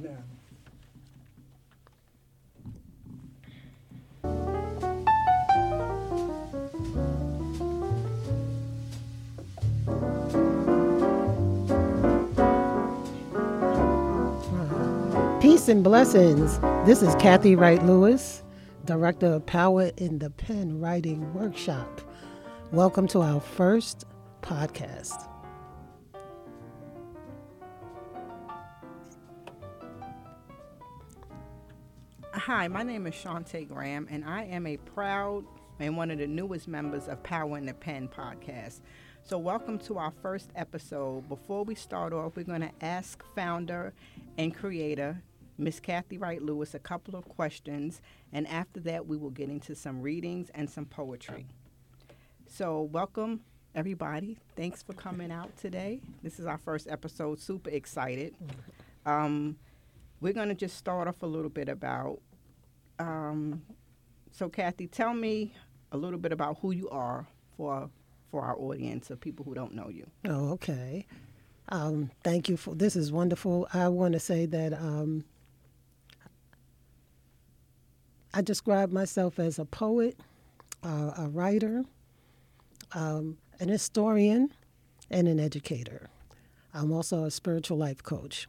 Amen. Peace and blessings. This is Kathy Wright Lewis, Director of Power in the Pen Writing Workshop. Welcome to our first podcast. Hi, my name is Shantae Graham, and I am a proud and one of the newest members of Power in the Pen podcast. So welcome to our first episode. Before we start off, we're going to ask founder and creator, Miss Kathy Wright Lewis, a couple of questions, and after that, we will get into some readings and some poetry. So welcome, everybody. Thanks for coming out today. This is our first episode. Super excited. We're going to just start off a little bit about, so Kathy, tell me a little bit about who you are for our audience of people who don't know you. Oh, okay. Thank you for this is wonderful. I want to say that I describe myself as a poet, a writer, an historian, and an educator. I'm also a spiritual life coach.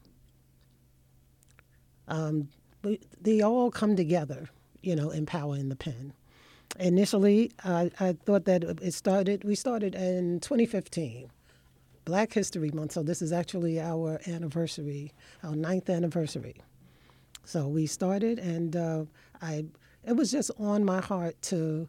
They all come together, in Power in the Pen. Initially, I thought that we started in 2015, Black History Month. So this is actually our anniversary, our 9th anniversary. So we started, and it was just on my heart to,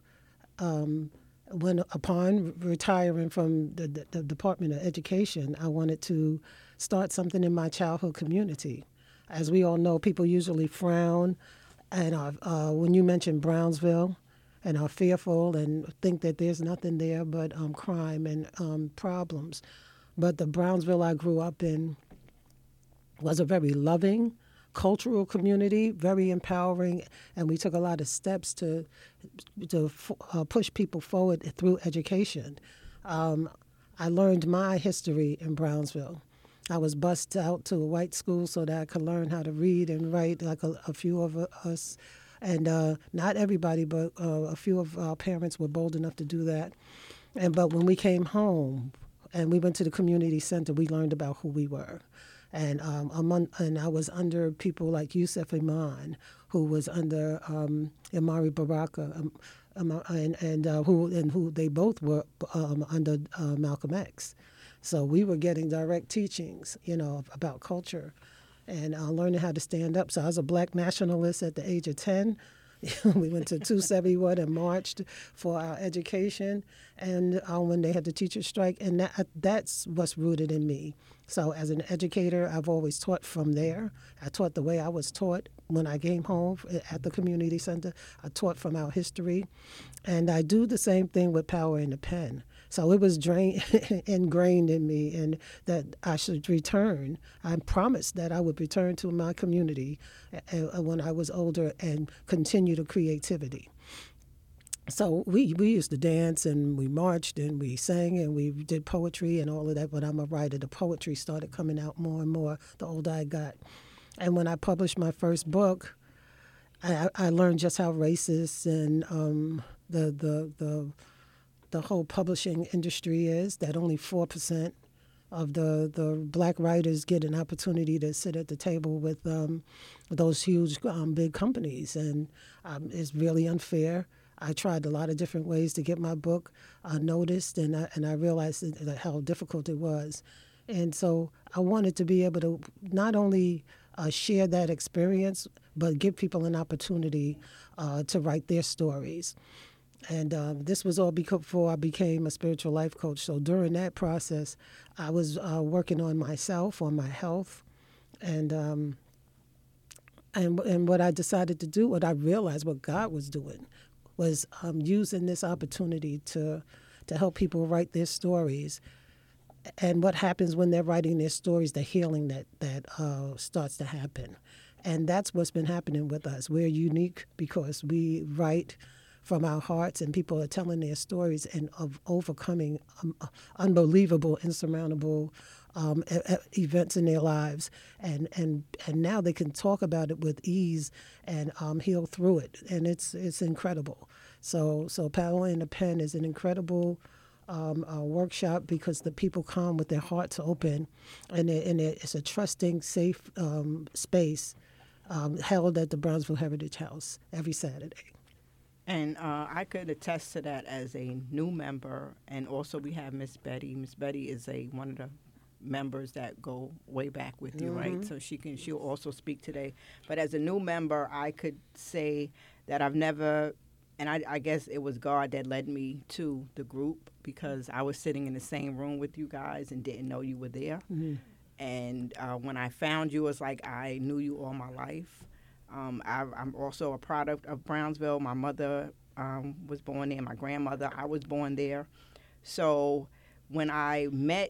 upon retiring from the Department of Education, I wanted to start something in my childhood community. As we all know, people usually frown, and when you mention Brownsville, and are fearful and think that there's nothing there but crime and problems. But the Brownsville I grew up in was a very loving, cultural community, very empowering, and we took a lot of steps to push people forward through education. I learned my history in Brownsville. I was bused out to a white school so that I could learn how to read and write like a few of us. And not everybody, but a few of our parents were bold enough to do that. But when we came home and we went to the community center, we learned about who we were. And I was under people like Yusuf Iman, who was under Amari Baraka, who they both were under Malcolm X. So we were getting direct teachings, about culture and learning how to stand up. So I was a black nationalist at the age of 10. We went to 271 and marched for our education, and when they had the teacher strike, and that's what's rooted in me. So as an educator, I've always taught from there. I taught the way I was taught when I came home at the community center. I taught from our history, and I do the same thing with Power in the Pen. So it was ingrained in me, and that I should return. I promised that I would return to my community when I was older and continue the creativity. So we used to dance, and we marched, and we sang, and we did poetry and all of that. But I'm a writer. The poetry started coming out more and more the older I got. And when I published my first book, I learned just how racist and the whole publishing industry is, that only 4% of the black writers get an opportunity to sit at the table with those huge big companies, and it's really unfair. I tried a lot of different ways to get my book noticed, and I realized how difficult it was. And so I wanted to be able to not only share that experience, but give people an opportunity to write their stories. And this was all before I became a spiritual life coach. So during that process, I was working on myself, on my health, and what I decided to do, what I realized, what God was doing, was using this opportunity to help people write their stories. And what happens when they're writing their stories, the healing that starts to happen. And that's what's been happening with us. We're unique because we write from our hearts, and people are telling their stories and of overcoming unbelievable, insurmountable events in their lives, and now they can talk about it with ease and heal through it, and it's incredible. So Power in the Pen is an incredible workshop because the people come with their hearts open, and it's a trusting, safe space held at the Brownsville Heritage House every Saturday. And I could attest to that as a new member. And also we have Miss Betty. Miss Betty is one of the members that go way back with you, right? So she'll also speak today. But as a new member, I could say that I've never, and I guess it was God that led me to the group, because I was sitting in the same room with you guys and didn't know you were there. And when I found you, it's like I knew you all my life. I'm also a product of Brownsville. My mother was born there. My grandmother, I was born there. So when I met,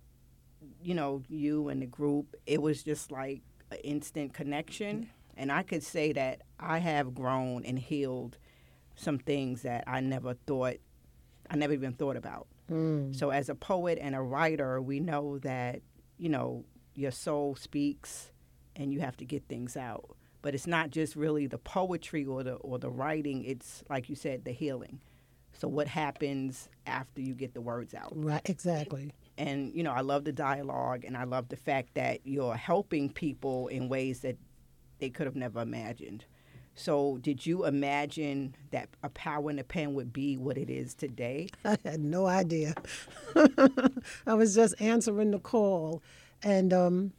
you and the group, it was just like an instant connection. And I could say that I have grown and healed some things that I never even thought about. So as a poet and a writer, we know that, your soul speaks and you have to get things out. But it's not just really the poetry or the writing. It's, like you said, the healing. So what happens after you get the words out? Right, exactly. And, I love the dialogue, and I love the fact that you're helping people in ways that they could have never imagined. So did you imagine that A Power in the Pen would be what it is today? I had no idea. I was just answering the call. And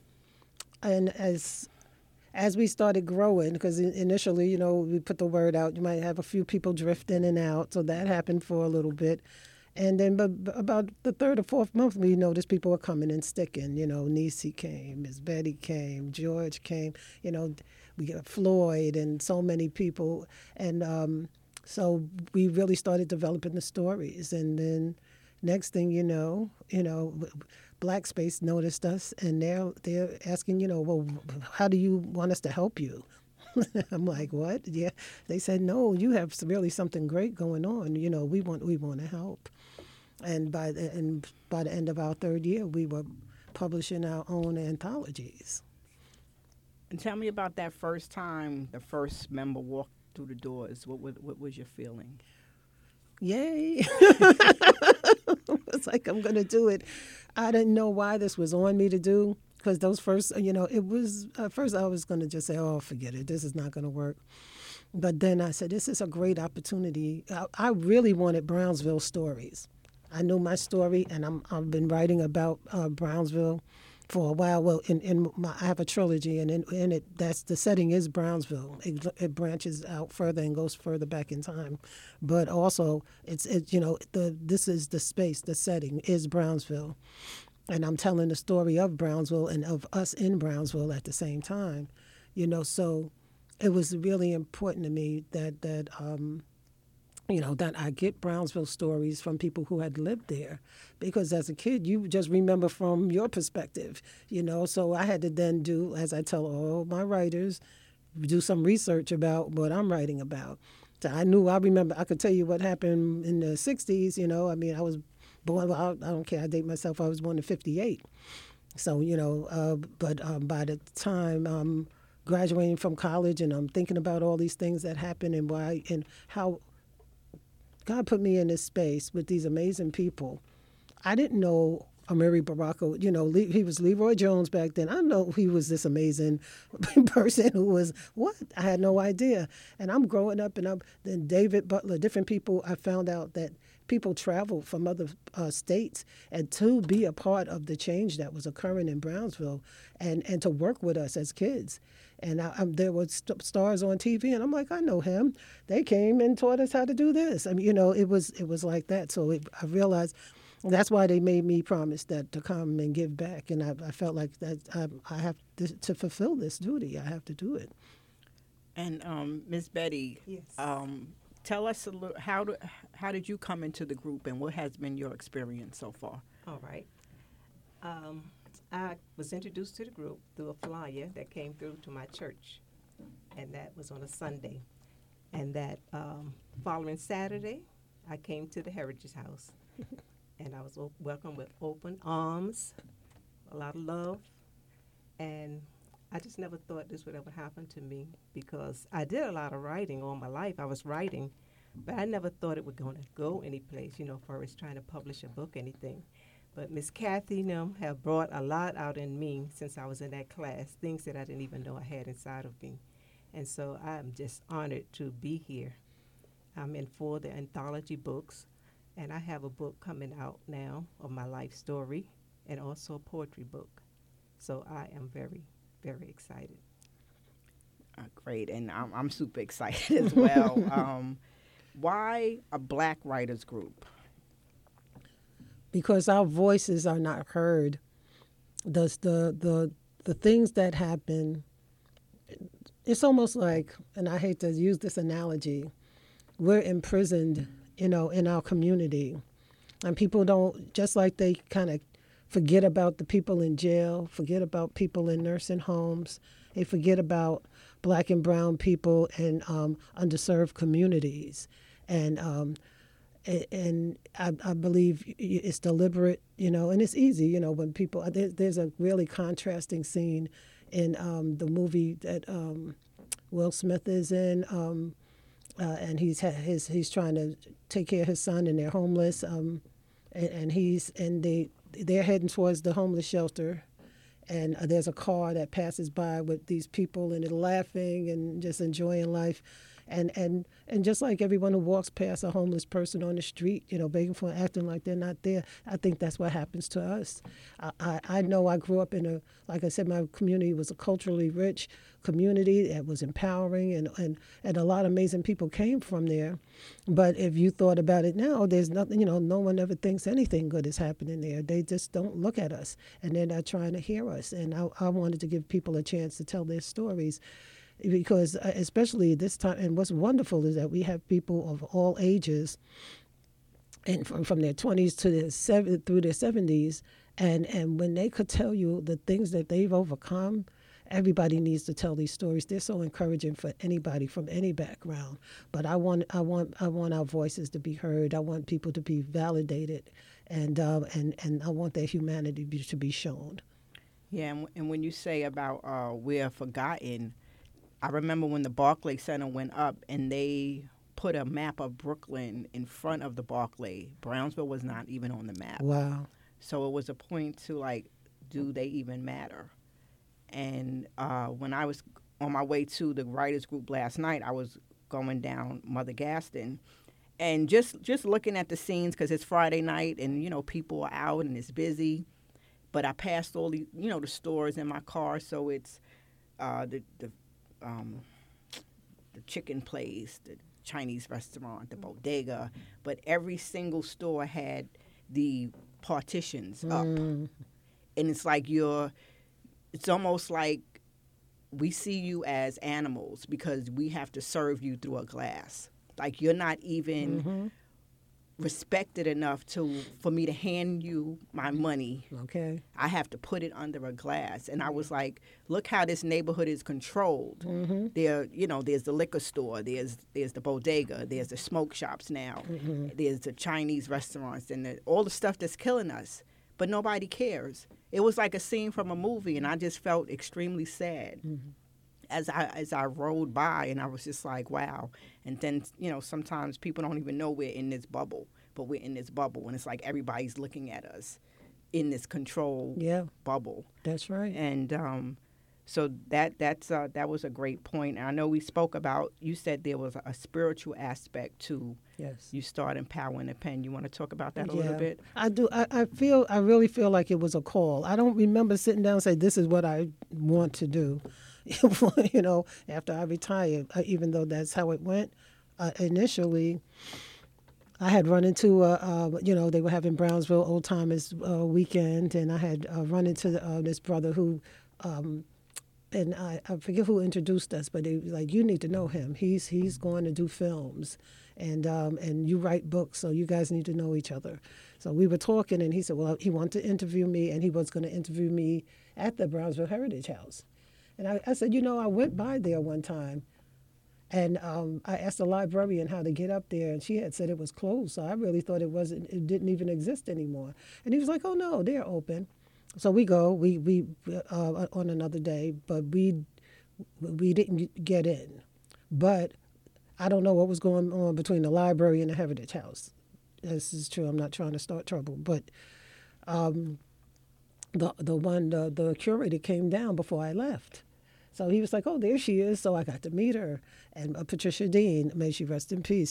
as we started growing, because initially, we put the word out, you might have a few people drift in and out. So that happened for a little bit. And then but about the third or fourth month, we noticed people were coming and sticking. Niecy came, Miss Betty came, George came, we got Floyd and so many people. And so we really started developing the stories. And then next thing you know, Black Space noticed us, and they're asking, well, how do you want us to help you? I'm like, what? Yeah. They said, no, you have really something great going on. We want to help. And by the end of our third year, we were publishing our own anthologies. And tell me about that first time the first member walked through the doors. What was your feeling? Yay. It's like, I'm going to do it. I didn't know why this was on me to do, because those first, it was, at first I was going to just say, oh, forget it. This is not going to work. But then I said, this is a great opportunity. I really wanted Brownsville stories. I knew my story, and I've been writing about Brownsville for a while. Well, I have a trilogy, and in it, the setting is Brownsville. It branches out further and goes further back in time, but also this is the space. The setting is Brownsville, and I'm telling the story of Brownsville and of us in Brownsville at the same time. So it was really important to me that that I get Brownsville stories from people who had lived there, because as a kid, you just remember from your perspective, So I had to then do, as I tell all my writers, do some research about what I'm writing about. So I could tell you what happened in the 60s, I was born, I don't care, I date myself, I was born in 58. So, but by the time I'm graduating from college and I'm thinking about all these things that happened and why and how God put me in this space with these amazing people. I didn't know Amiri Baraka, he was Leroy Jones back then. I didn't know he was this amazing person who was, what? I had no idea. And I'm growing up, and then David Butler, different people, I found out that people traveled from other states and to be a part of the change that was occurring in Brownsville and to work with us as kids. And there were stars on TV, and I'm like, I know him. They came and taught us how to do this. It was like that. So I realized that's why they made me promise that to come and give back. And I felt like that I have to fulfill this duty. I have to do it. And Ms. Betty, yes. Tell us a little, how did you come into the group, and what has been your experience so far? All right. I was introduced to the group through a flyer that came through to my church, and that was on a Sunday. And that following Saturday, I came to the Heritage House, and I was welcomed with open arms, a lot of love, and I just never thought this would ever happen to me because I did a lot of writing all my life. I was writing, but I never thought it was going to go anyplace, for us trying to publish a book, anything. But Miss Kathy and them have brought a lot out in me since I was in that class, things that I didn't even know I had inside of me. And so I'm just honored to be here. I'm in for the anthology books, and I have a book coming out now of my life story and also a poetry book. So I am very, very excited. Great, and I'm super excited as well. Why a Black writers group? Because our voices are not heard. The things that happen, it's almost like, and I hate to use this analogy, we're imprisoned, in our community. And people don't, just like they kind of forget about the people in jail, forget about people in nursing homes, they forget about Black and brown people in underserved communities. And I believe it's deliberate, and it's easy, when people, there's a really contrasting scene in the movie that Will Smith is in, and he's trying to take care of his son, and they're homeless, and they're heading towards the homeless shelter, and there's a car that passes by with these people, and they're laughing and just enjoying life. And just like everyone who walks past a homeless person on the street, begging for, acting like they're not there, I think that's what happens to us. I know I grew up in like I said, my community was a culturally rich community that was empowering, and a lot of amazing people came from there. But if you thought about it now, there's nothing, no one ever thinks anything good is happening there. They just don't look at us, and they're not trying to hear us. And I wanted to give people a chance to tell their stories. Because especially this time, and what's wonderful is that we have people of all ages, and from their 20s to through their 70s, and when they could tell you the things that they've overcome, everybody needs to tell these stories. They're so encouraging for anybody from any background. But I want our voices to be heard. I want people to be validated, and I want their humanity to be shown. Yeah, and when you say about we're forgotten, I remember when the Barclay Center went up and they put a map of Brooklyn in front of the Barclay. Brownsville was not even on the map. Wow. So it was a point to, do they even matter? And when I was on my way to the writers group last night, I was going down Mother Gaston. And just looking at the scenes, because it's Friday night and, people are out and it's busy. But I passed all the, the stores in my car. So it's the chicken place, the Chinese restaurant, the bodega, but every single store had the partitions up. And it's like it's almost like we see you as animals because we have to serve you through a glass. Like you're not even respected enough for me to hand you my money. Okay. I have to put it under a glass. And I was like, look how this neighborhood is controlled. There, there's the liquor store, there's the bodega, there's the smoke shops now, there's the Chinese restaurants, and all the stuff that's killing us. But nobody cares. It was like a scene from a movie, and I just felt extremely sad as I rode by, and I was just like, wow. And then, sometimes people don't even know we're in this bubble, but we're in this bubble, and it's like everybody's looking at us in this control bubble. That's right. And so that was a great point. And I know we spoke about, you said there was a spiritual aspect to you starting Power in the Pen. You want to talk about that a little bit? I do. I really feel like it was a call. I don't remember sitting down and say, this is what I want to do. After I retired, even though that's how it went. Initially, I had run into, they were having Brownsville Old Timers weekend, and I had run into this brother who, and I forget who introduced us, but he was like, you need to know him. He's going to do films, and you write books, so you guys need to know each other. So we were talking, and he said, well, he wanted to interview me, and he was going to interview me at the Brownsville Heritage House. And I said, I went by there one time, and I asked the librarian how to get up there, and she had said it was closed. So I really thought it didn't even exist anymore. And he was like, oh, no, they're open. So we go, we on another day, but we didn't get in. But I don't know what was going on between the library and the Heritage House. This is true. I'm not trying to start trouble, but the curator came down before I left. So he was like, "Oh, there she is." So I got to meet her, and Patricia Dean, may she rest in peace.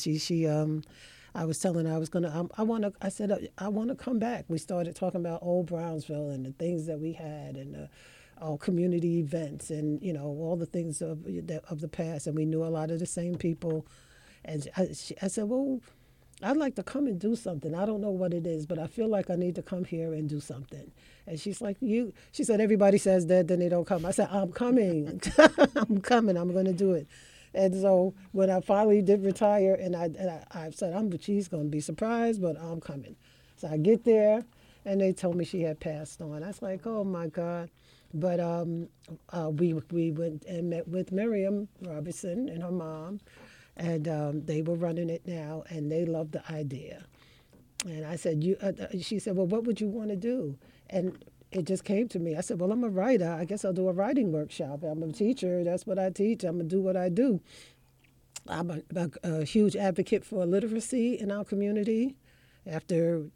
I was telling her I was gonna. I said I want to come back. We started talking about old Brownsville and the things that we had, and community events, and all the things of the past. And we knew a lot of the same people. And I said, "Well, I'd like to come and do something. I don't know what it is, but I feel like I need to come here and do something." And she's like, she said, "Everybody says that, then they don't come." I said, "I'm coming. I'm coming. I'm going to do it." And so when I finally did retire, and I said, she's going to be surprised, but I'm coming. So I get there, and they told me she had passed on. I was like, oh, my God. But we went and met with Miriam Robertson and her mom, and they were running it now, and they loved the idea. And I said, she said, "Well, what would you want to do?" And it just came to me. I said, "Well, I'm a writer. I guess I'll do a writing workshop. I'm a teacher. That's what I teach. I'm going to do what I do." I'm a huge advocate for literacy in our community. After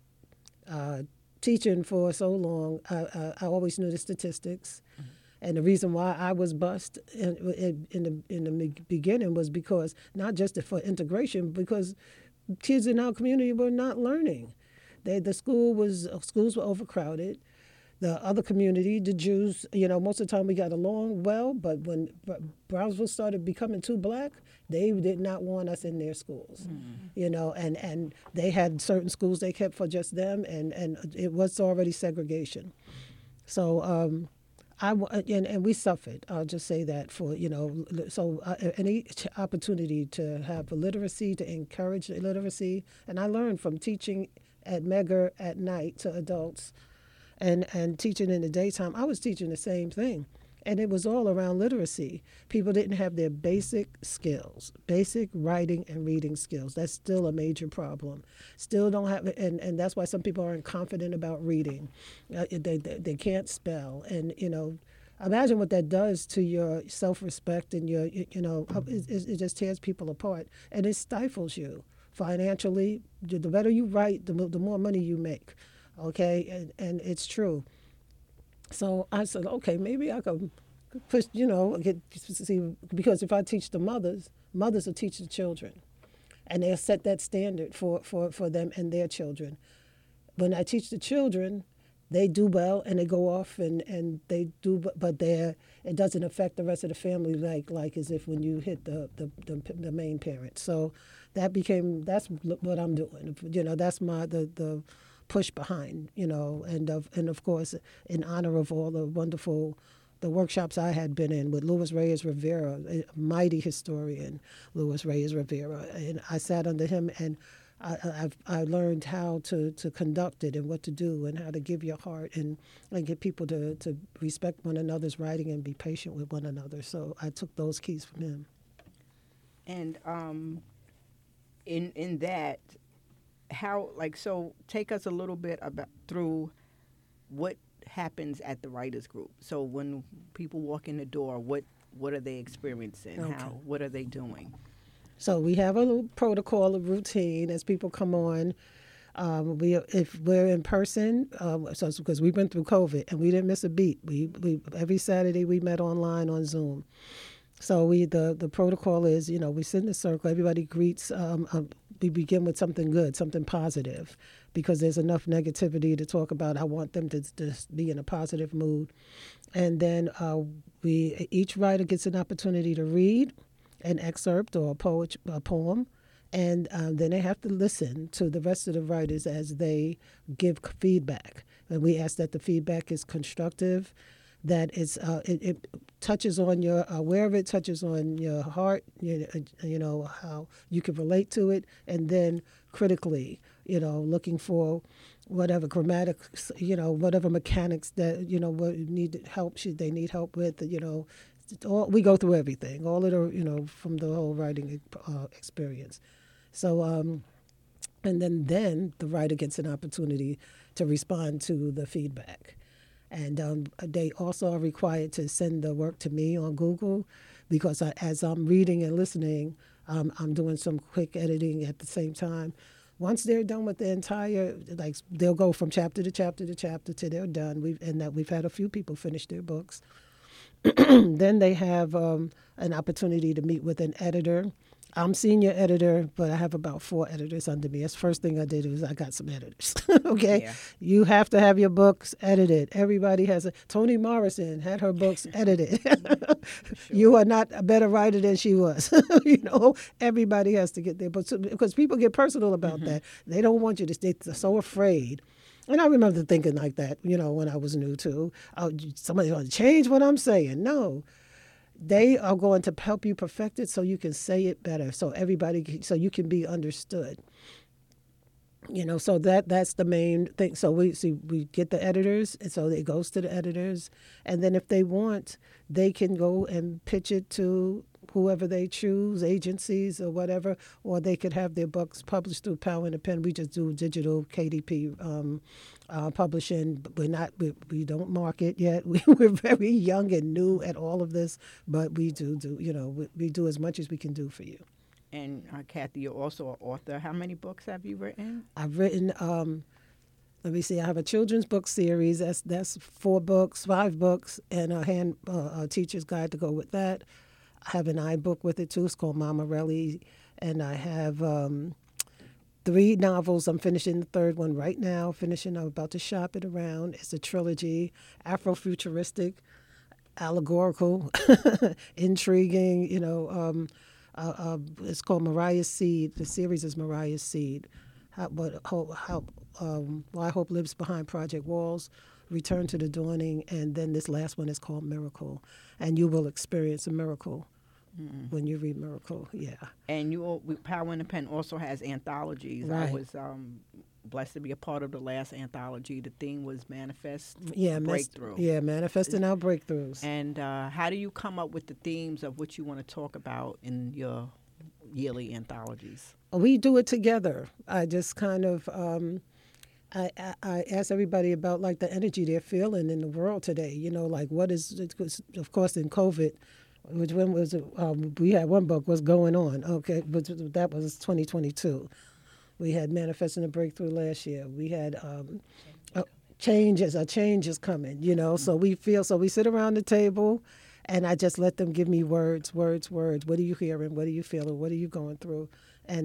teaching for so long, I always knew the statistics. Mm-hmm. And the reason why I was bused in the beginning was because not just for integration, because kids in our community were not learning. Schools were overcrowded. The other community, the Jews, most of the time we got along well, but when Brownsville started becoming too black, they did not want us in their schools, and they had certain schools they kept for just them, and it was already segregation. So and we suffered. I'll just say that any opportunity to have literacy, to encourage literacy, and I learned from teaching at Megger at night to adults, and teaching in the daytime. I was teaching the same thing, and it was all around literacy. People didn't have their basic skills, basic writing and reading skills. That's still a major problem. Still don't have, and that's why some people aren't confident about reading. They can't spell, and imagine what that does to your self-respect and your, it just tears people apart, and it stifles you financially. The better you write, the more money you make. Okay, and it's true. So I said, okay, maybe I could push, because if I teach the mothers will teach the children, and they'll set that standard for them and their children. When I teach the children, they do well and they go off and they do, but it doesn't affect the rest of the family like as if when you hit the main parent. So that's what I'm doing. That's the push behind, and of course in honor of all the wonderful workshops I had been in with Luis Reyes Rivera, a mighty historian, Luis Reyes Rivera, and I sat under him, and I learned how to conduct it and what to do and how to give your heart and get people to respect one another's writing and be patient with one another. So I took those keys from him. And in that, how, so take us a little bit through what happens at the writers group. So when people walk in the door, what are they experiencing? Okay. What are they doing? So we have a little protocol, a routine as people come on. If we're in person, so it's because we went through COVID and we didn't miss a beat. We every Saturday we met online on Zoom. So the protocol is, we sit in a circle, everybody greets. We begin with something good, something positive, because there's enough negativity to talk about. I want them to be in a positive mood. And then each writer gets an opportunity to read an excerpt or a poem, and then they have to listen to the rest of the writers as they give feedback. And we ask that the feedback is constructive, that it touches on your, wherever it touches on your heart, how you can relate to it, and then critically, looking for whatever grammatics, whatever mechanics that, what need help, should they need help with, we go through everything, all of the, from the whole writing experience. So, and then the writer gets an opportunity to respond to the feedback. And they also are required to send the work to me on Google because as I'm reading and listening, I'm doing some quick editing at the same time. Once they're done with the entire, like they'll go from chapter to chapter to chapter till they're done. We've had a few people finish their books. Then they have an opportunity to meet with an editor. I'm senior editor, but I have about 4 editors under me. That's the first thing I did was I got some editors. Okay? Yeah. You have to have your books edited. Everybody has Toni Morrison had her books edited. Sure. You are not a better writer than she was. Everybody has to get their books because people get personal about that. They don't want you to stay so afraid. And I remember thinking like that, when I was new too. Oh, somebody's going to change what I'm saying. No. They are going to help you perfect it so you can say it better, so you can be understood. So that's the main thing. So we get the editors, and so it goes to the editors, and then if they want, they can go and pitch it to whoever they choose, agencies or whatever, or they could have their books published through Power and the Pen. We just do digital KDP publishing. But we don't market yet. We're very young and new at all of this, but we do we do as much as we can do for you. And Kathy, you're also an author. How many books have you written? I've written. Let me see. I have a children's book series. That's 5 books, and a teacher's guide to go with that. I have an iBook with it too. It's called Mama Relly, and I have 3 novels. I'm finishing the 3rd one right now. I'm about to shop it around. It's a trilogy, Afrofuturistic, allegorical, intriguing. It's called Mariah's Seed. The series is Mariah's Seed. Why Hope Lives Behind Project Walls, Return to the Dawning, and then this last one is called Miracle. And you will experience a miracle when you read Miracle, yeah. And Power and the Pen also has anthologies. Right. I was blessed to be a part of the last anthology. The theme was Manifest Breakthrough. Manifesting our breakthroughs. And how do you come up with the themes of what you want to talk about in your yearly anthologies? We do it together. I just kind of... I ask everybody about like the energy they're feeling in the world today. Like what is, of course, in COVID, which one was we had one book, What's Going On. Okay, but that was 2022. We had Manifesting a Breakthrough last year. We had a change is coming. So we sit around the table, and I just let them give me words. What are you hearing? What are you feeling? What are you going through? And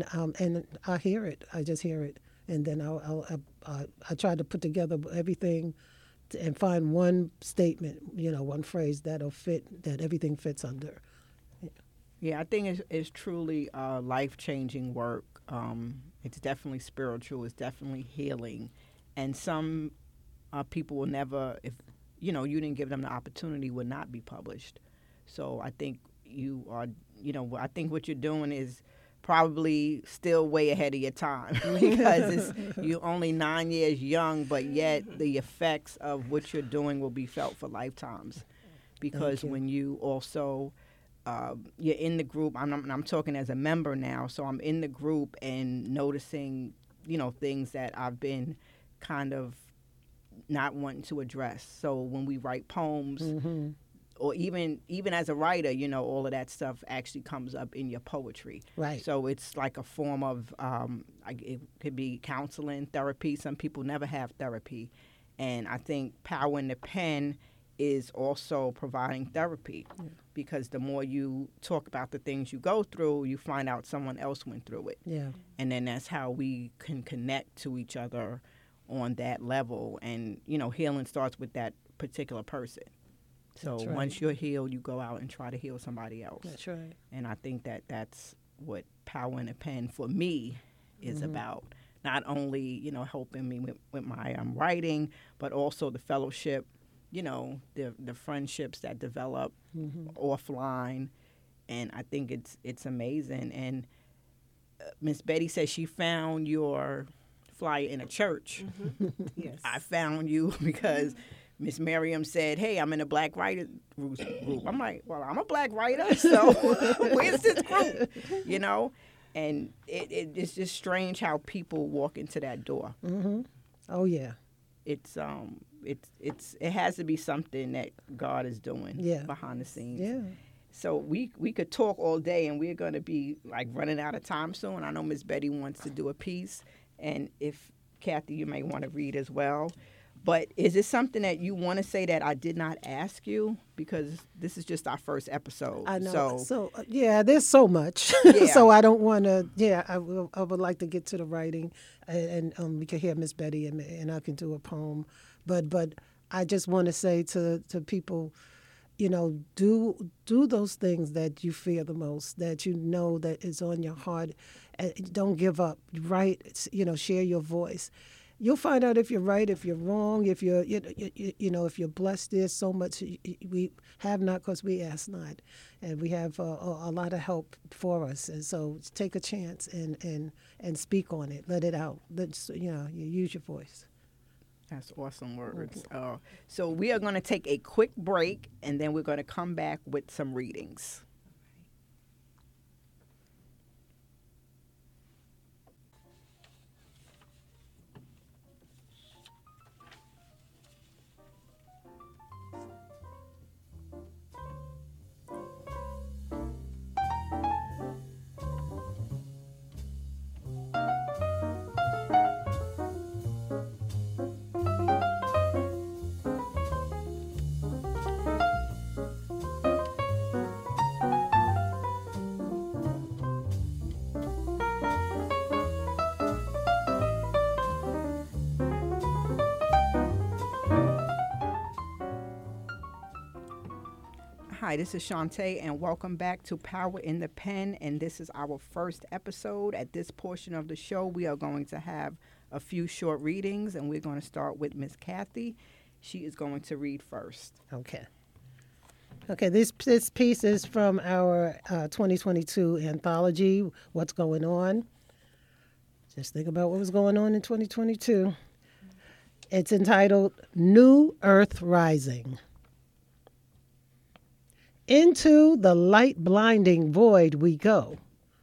I hear it. I just hear it. And then I try to put together everything and find one statement, one phrase that'll fit, that everything fits under. Yeah, I think it's truly life-changing work. It's definitely spiritual. It's definitely healing. And some people will never, if you didn't give them the opportunity, would not be published. So I think you are, I think what you're doing is probably still way ahead of your time because you're only 9 years young, but yet the effects of what you're doing will be felt for lifetimes. Because when you also, you're in the group, I'm talking as a member now, so I'm in the group and noticing, things that I've been kind of not wanting to address. So when we write poems, or even as a writer, all of that stuff actually comes up in your poetry. Right. So it's like a form of, it could be counseling, therapy. Some people never have therapy. And I think Power in the Pen is also providing therapy because the more you talk about the things you go through, you find out someone else went through it. Yeah. And then that's how we can connect to each other on that level. And, healing starts with that particular person. So That's right. Once you're healed, you go out and try to heal somebody else. That's right. And I think that's what Power in the Pen for me is about. Not only, helping me with my writing, but also the fellowship, the friendships that develop offline. And I think it's amazing. And Miss Betty says she found your flyer in a church. Yes. I found you because Miss Miriam said, hey, I'm in a Black Writers group. I'm like, well, I'm a Black writer, so where's this group? And it's just strange how people walk into that door. Oh, yeah. It's it has to be something that God is doing behind the scenes. Yeah. So we could talk all day, and we're going to be like running out of time soon. I know Miss Betty wants to do a piece, and if Kathy, you may want to read as well. But is it something that you want to say that I did not ask you? Because this is just our first episode. I know. So yeah, there's so much. So I don't want to. Yeah, I would like to get to the writing, and we can hear Miss Betty, and I can do a poem. But I just want to say to people, you know, do those things that you fear the most, that you know that is on your heart. Don't give up. Write. You know, share your voice. You'll find out if you're right, if you're wrong, if you're, you know, if you're blessed. There's so much we have not because we ask not, and we have a lot of help for us. And so take a chance and speak on it. Let it out. You use your voice. That's awesome words. So we are going to take a quick break, and then we're going to come back with some readings. Hi, this is Shantae, and welcome back to Power in the Pen, and this is our first episode. At this portion of the show, we are going to have a few short readings, and we're going to start with Miss Kathy. She is going to read first. Okay, this piece is from our 2022 anthology, What's Going On? Just think about what was going on in 2022. It's entitled New Earth Rising. Into the light blinding void we go.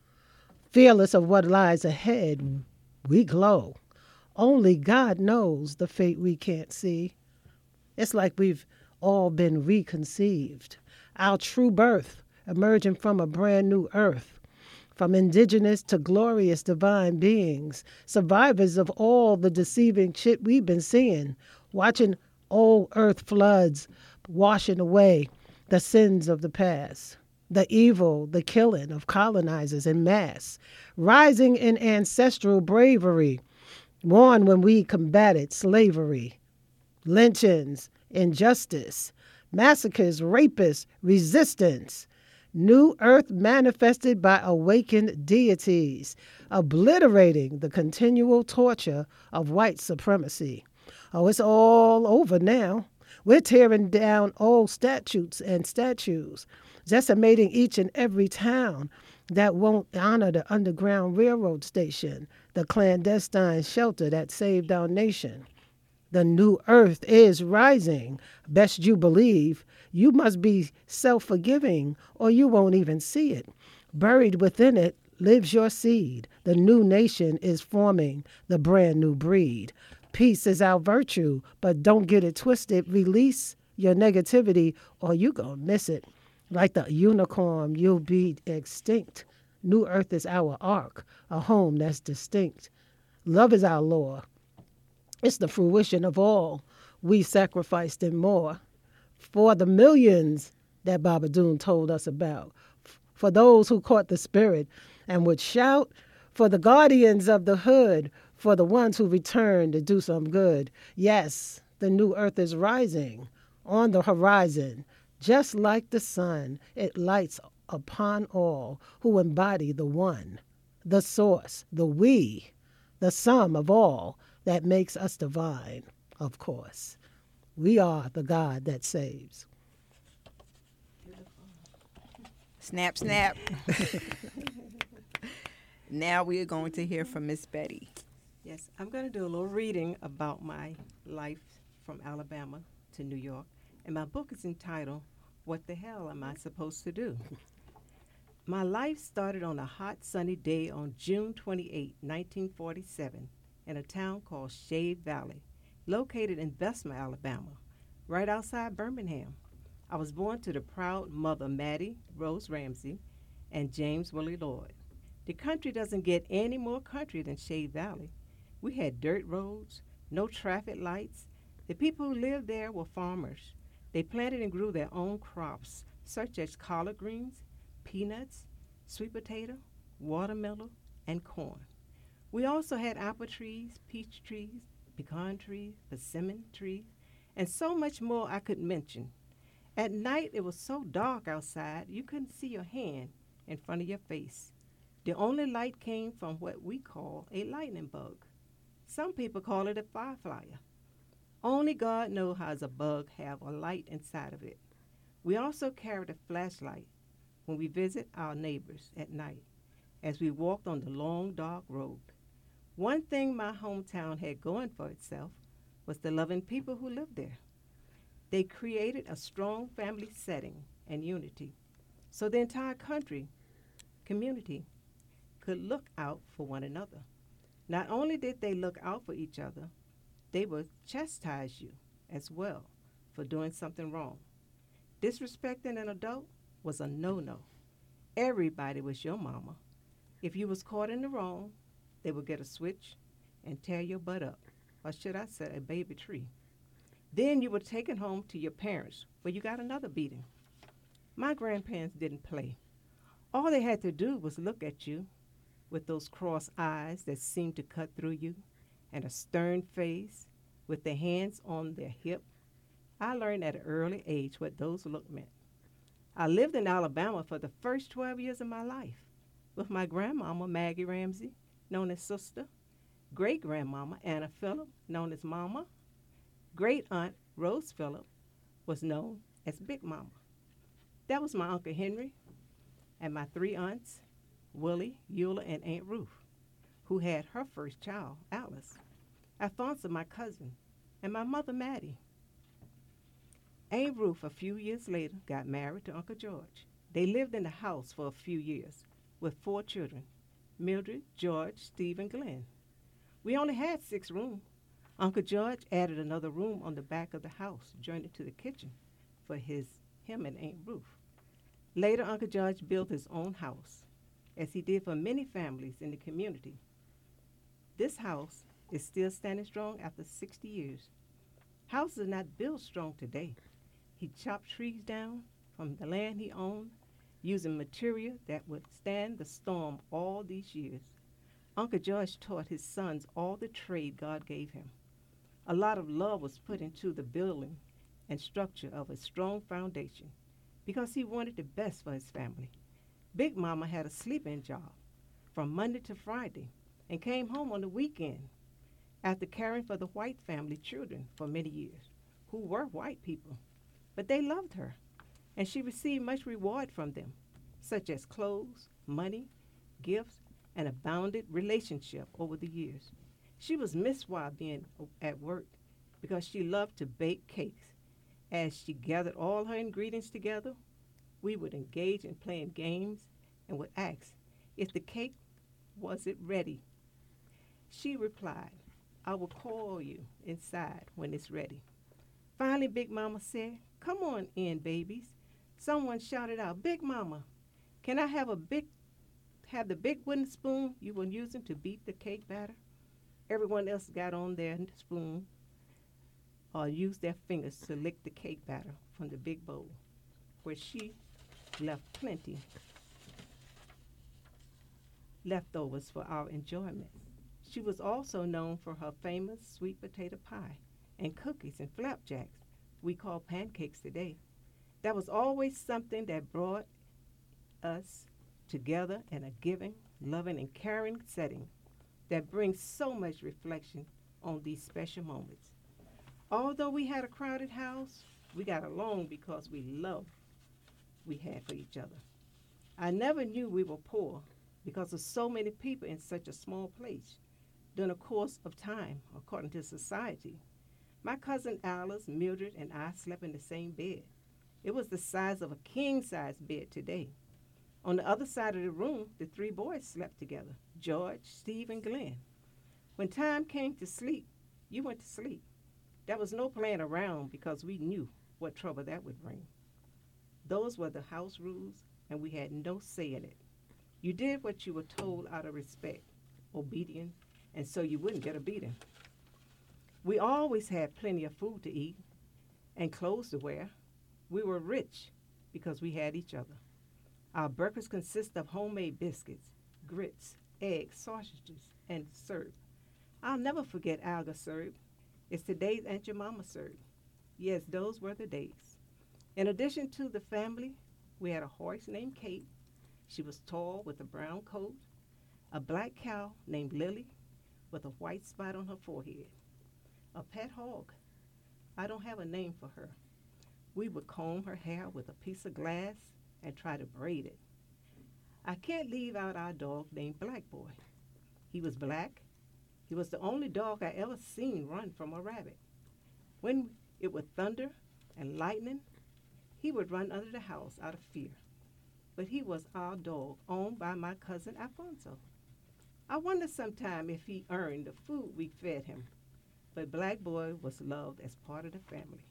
Fearless of what lies ahead, we glow. Only God knows the fate we can't see. It's like we've all been reconceived. Our true birth emerging from a brand new earth. From indigenous to glorious divine beings. Survivors of all the deceiving shit we've been seeing. Watching old earth floods washing away the sins of the past, the evil, the killing of colonizers en masse, rising in ancestral bravery, born when we combated slavery, lynchings, injustice, massacres, rapists, resistance, new earth manifested by awakened deities, obliterating the continual torture of white supremacy. Oh, it's all over now. We're tearing down old statutes and statues, decimating each and every town that won't honor the Underground Railroad station, the clandestine shelter that saved our nation. The new earth is rising. Best you believe. You must be self-forgiving or you won't even see it. Buried within it lives your seed. The new nation is forming the brand new breed. Peace is our virtue, but don't get it twisted. Release your negativity or you gonna miss it. Like the unicorn, you'll be extinct. New earth is our ark, a home that's distinct. Love is our law. It's the fruition of all we sacrificed and more. For the millions that Baba Doon told us about. For those who caught the spirit and would shout. For the guardians of the hood. For the ones who return to do some good. Yes, the new earth is rising on the horizon. Just like the sun, it lights upon all who embody the one, the source, the we, the sum of all that makes us divine, of course. We are the God that saves. Snap, snap. Now we are going to hear from Miss Betty. Yes, I'm going to do a little reading about my life from Alabama to New York. And my book is entitled, What the Hell Am I Supposed to Do? My life started on a hot, sunny day on June 28, 1947, in a town called Shade Valley, located in Bessemer, Alabama, right outside Birmingham. I was born to the proud mother Mattie Rose Ramsey and James Willie Lloyd. The country doesn't get any more country than Shade Valley. We had dirt roads, no traffic lights. The people who lived there were farmers. They planted and grew their own crops, such as collard greens, peanuts, sweet potato, watermelon, and corn. We also had apple trees, peach trees, pecan trees, persimmon trees, and so much more I could mention. At night, it was so dark outside you couldn't see your hand in front of your face. The only light came from what we call a lightning bug. Some people call it a firefly. Only God knows how a bug have a light inside of it. We also carried a flashlight when we visit our neighbors at night as we walked on the long, dark road. One thing my hometown had going for itself was the loving people who lived there. They created a strong family setting and unity so the entire community could look out for one another. Not only did they look out for each other, they would chastise you as well for doing something wrong. Disrespecting an adult was a no-no. Everybody was your mama. If you was caught in the wrong, they would get a switch and tear your butt up, or should I say a baby tree. Then you were taken home to your parents, where you got another beating. My grandparents didn't play. All they had to do was look at you with those cross eyes that seemed to cut through you and a stern face with their hands on their hip. I learned at an early age what those looks meant. I lived in Alabama for the first 12 years of my life with my grandmama, Maggie Ramsey, known as Sister, great-grandmama, Anna Phillip, known as Mama, great-aunt, Rose Phillip, was known as Big Mama. That was my Uncle Henry and my three aunts, Willie, Eula, and Aunt Ruth, who had her first child, Alice, Alphonsa, my cousin, and my mother, Mattie. Aunt Ruth, a few years later, got married to Uncle George. They lived in the house for a few years with 4 children, Mildred, George, Steve, and Glenn. We only had 6 rooms. Uncle George added another room on the back of the house, joined to the kitchen for him and Aunt Ruth. Later, Uncle George built his own house, as he did for many families in the community. This house is still standing strong after 60 years. Houses are not built strong today. He chopped trees down from the land he owned, using material that would stand the storm all these years. Uncle George taught his sons all the trade God gave him. A lot of love was put into the building and structure of a strong foundation because he wanted the best for his family. Big Mama had a sleeping job from Monday to Friday and came home on the weekend after caring for the white family children for many years, who were white people. But they loved her, and she received much reward from them, such as clothes, money, gifts, and a bounded relationship over the years. She was missed while being at work because she loved to bake cakes. As she gathered all her ingredients together, we would engage in playing games and would ask if the cake wasn't ready. She replied, "I will call you inside when it's ready." Finally, Big Mama said, "Come on in, babies." Someone shouted out, "Big Mama, can I have the big wooden spoon you were using to beat the cake batter?" Everyone else got on their spoon or used their fingers to lick the cake batter from the big bowl, where she left plenty leftovers for our enjoyment. She was also known for her famous sweet potato pie and cookies and flapjacks we call pancakes today. That was always something that brought us together in a giving, loving, and caring setting that brings so much reflection on these special moments. Although we had a crowded house, we got along because we had for each other. I never knew we were poor because of so many people in such a small place during a course of time, according to society. My cousin Alice, Mildred, and I slept in the same bed. It was the size of a king-size bed today. On the other side of the room, the 3 boys slept together, George, Steve, and Glenn. When time came to sleep, you went to sleep. There was no playing around because we knew what trouble that would bring. Those were the house rules, and we had no say in it. You did what you were told out of respect, obedience, and so you wouldn't get a beating. We always had plenty of food to eat and clothes to wear. We were rich because we had each other. Our breakfast consists of homemade biscuits, grits, eggs, sausages, and syrup. I'll never forget Alga syrup. It's today's Aunt Jemima syrup. Yes, those were the days. In addition to the family, we had a horse named Kate. She was tall with a brown coat, a black cow named Lily with a white spot on her forehead, a pet hog. I don't have a name for her. We would comb her hair with a piece of glass and try to braid it. I can't leave out our dog named Black Boy. He was black. He was the only dog I ever seen run from a rabbit. When it would thunder and lightning, he would run under the house out of fear. But he was our dog, owned by my cousin Alfonso. I wonder sometime if he earned the food we fed him. But Black Boy was loved as part of the family.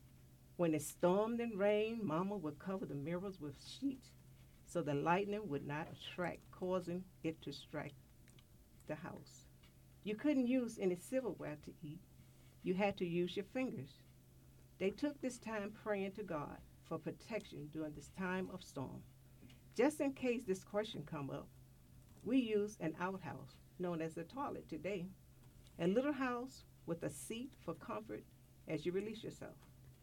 When it stormed and rained, Mama would cover the mirrors with sheets so the lightning would not attract, causing it to strike the house. You couldn't use any silverware to eat. You had to use your fingers. They took this time praying to God for protection during this time of storm. Just in case this question come up, we used an outhouse, known as a toilet today, a little house with a seat for comfort as you release yourself.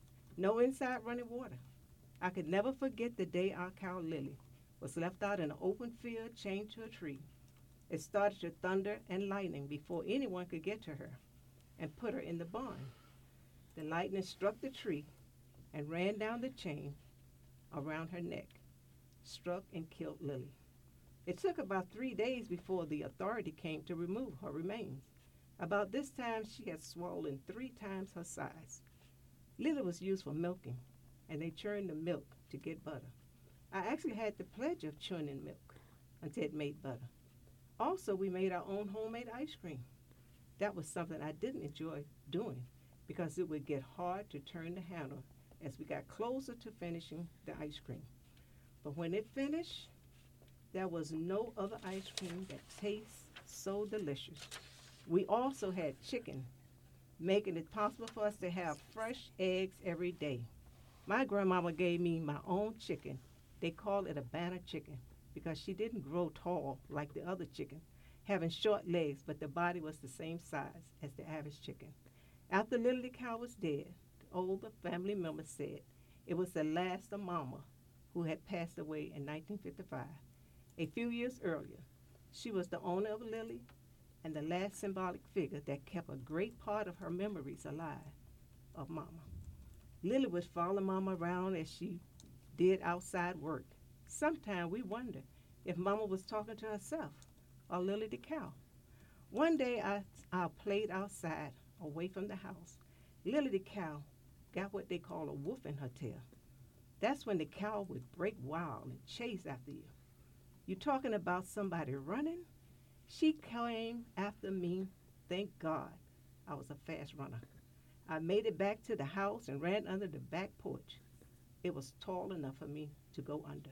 No inside running water. I could never forget the day our cow Lily was left out in an open field chained to a tree. It started to thunder and lightning before anyone could get to her and put her in the barn. The lightning struck the tree and ran down the chain around her neck, struck and killed Lily. It took about 3 days before the authority came to remove her remains. About this time, she had swollen 3 times her size. Lily was used for milking, and they churned the milk to get butter. I actually had the pleasure of churning milk until it made butter. Also, we made our own homemade ice cream. That was something I didn't enjoy doing because it would get hard to turn the handle as we got closer to finishing the ice cream. But when it finished, there was no other ice cream that tastes so delicious. We also had chicken, making it possible for us to have fresh eggs every day. My grandmama gave me my own chicken. They call it a banner chicken because she didn't grow tall like the other chicken, having short legs, but the body was the same size as the average chicken. After Lily the cow was dead, the older family members said it was the last of Mama, who had passed away in 1955. A few years earlier, she was the owner of Lily and the last symbolic figure that kept a great part of her memories alive of Mama. Lily would follow Mama around as she did outside work. Sometimes we wondered if Mama was talking to herself or Lily the cow. One day I played outside away from the house. Lily the cow got what they call a wolf in her tail. That's when the cow would break wild and chase after you. You talking about somebody running? She came after me. Thank God I was a fast runner. I made it back to the house and ran under the back porch. It was tall enough for me to go under.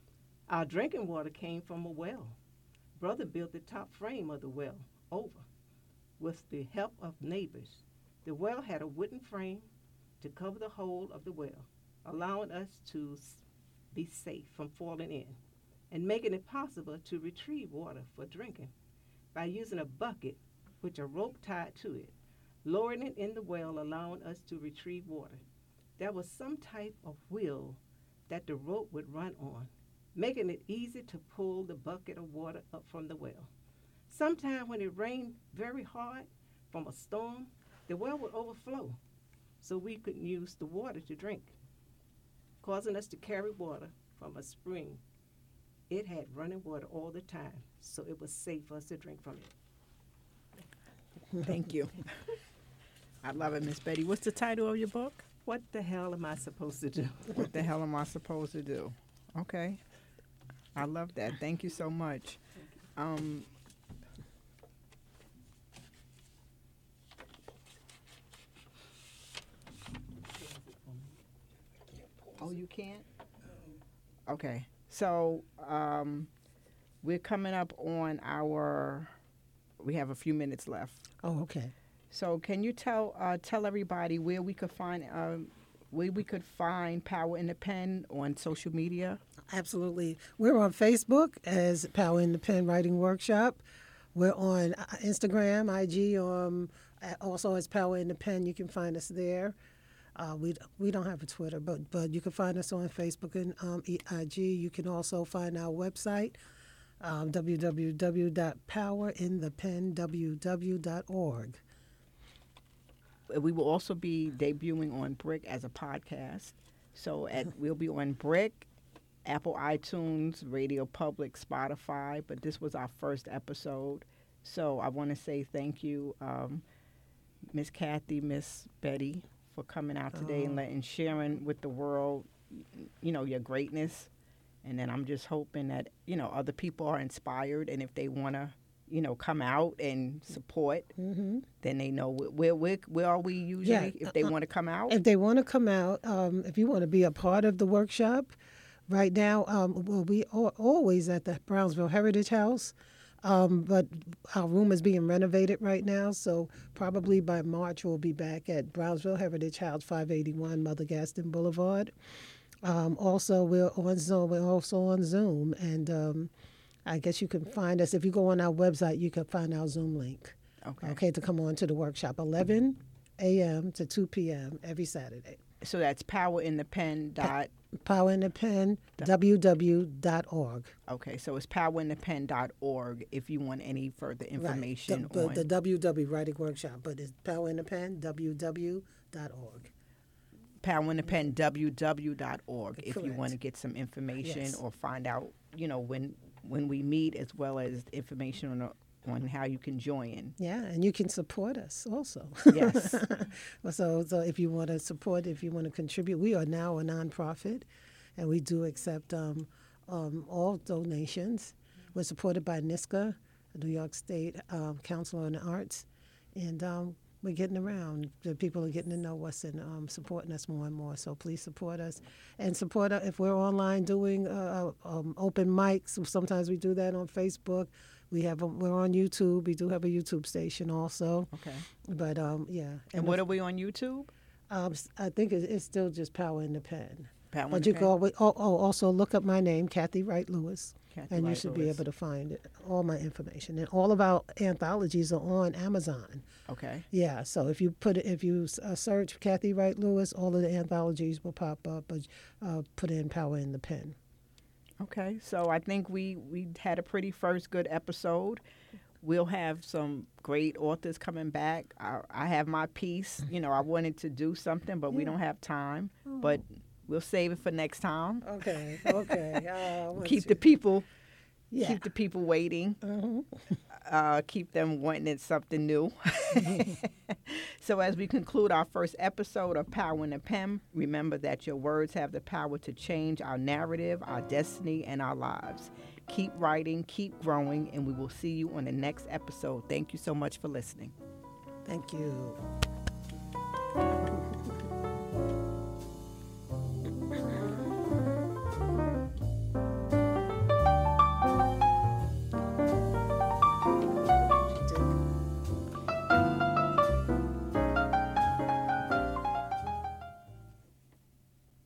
Our drinking water came from a well. Brother built the top frame of the well over with the help of neighbors. The well had a wooden frame to cover the hole of the well, allowing us to be safe from falling in and making it possible to retrieve water for drinking by using a bucket with a rope tied to it, lowering it in the well, allowing us to retrieve water. There was some type of wheel that the rope would run on, making it easy to pull the bucket of water up from the well. Sometimes when it rained very hard from a storm, the well would overflow, so we could use the water to drink, causing us to carry water from a spring. It had running water all the time, so it was safe for us to drink from it. Thank you. I love it, Miss Betty. What's the title of your book? What the hell am I supposed to do? What the hell am I supposed to do? Okay. I love that. Thank you so much. you can't? Okay. So we're coming up on we have a few minutes left. Oh, okay. So can you tell everybody where we could find Power in the Pen on social media? Absolutely. We're on Facebook as Power in the Pen Writing Workshop. We're on Instagram, IG, also as Power in the Pen. You can find us there. We don't have a Twitter, but you can find us on Facebook and IG. You can also find our website, www.powerinthepenww.org. We will also be debuting on Brick as a podcast. So we'll be on Brick, Apple iTunes, Radio Public, Spotify. But this was our first episode. So I want to say thank you, Miss Kathy, Miss Betty, for coming out today and sharing with the world, your greatness. And then I'm just hoping that, other people are inspired. And if they want to, come out and support, then they know where are we usually if they want to come out? If they want to come out, if you want to be a part of the workshop, right now, we are always at the Brownsville Heritage House, but our room is being renovated right now, so probably by March we'll be back at Brownsville Heritage House, 581 Mother Gaston Boulevard. Also, we're also on Zoom, and I guess you can find us. If you go on our website, you can find our Zoom link. Okay, to come on to the workshop, 11 a.m. to 2 p.m. every Saturday. So that's powerinthepen.org. powerinthepen.ww.org. Okay, so it's powerinthepen.org if you want any further information on the WW Writing Workshop, but it's powerinthepen.ww.org. powerinthepen.ww.org if Correct. You want to get some information or find out, when we meet, as well as information on how you can join. Yeah, and you can support us also. Yes. So if you want to support, if you want to contribute, we are now a nonprofit, and we do accept all donations. We're supported by NYSCA, the New York State Council on the Arts, and we're getting around. The people are getting to know us and supporting us more and more. So please support us, and support us if we're online doing open mics. Sometimes we do that on Facebook. We're on YouTube. We do have a YouTube station also. Okay. But yeah. And what are we on YouTube? I think it's still just Power in the Pen. But you can also look up my name, Kathy Wright Lewis. And you should be able to find all my information. And all of our anthologies are on Amazon. Okay. Yeah, so if you search Kathy Wright Lewis, all of the anthologies will pop up. But put in Power in the Pen. Okay, so I think we had a pretty good episode. We'll have some great authors coming back. I have my piece. I wanted to do something, but we don't have time. Oh. But we'll save it for next time. Okay. Keep the people waiting. Mm-hmm. Keep them wanting something new. So as we conclude our first episode of Power in the Pen, remember that your words have the power to change our narrative, our destiny, and our lives. Keep writing, keep growing, and we will see you on the next episode. Thank you so much for listening. Thank you.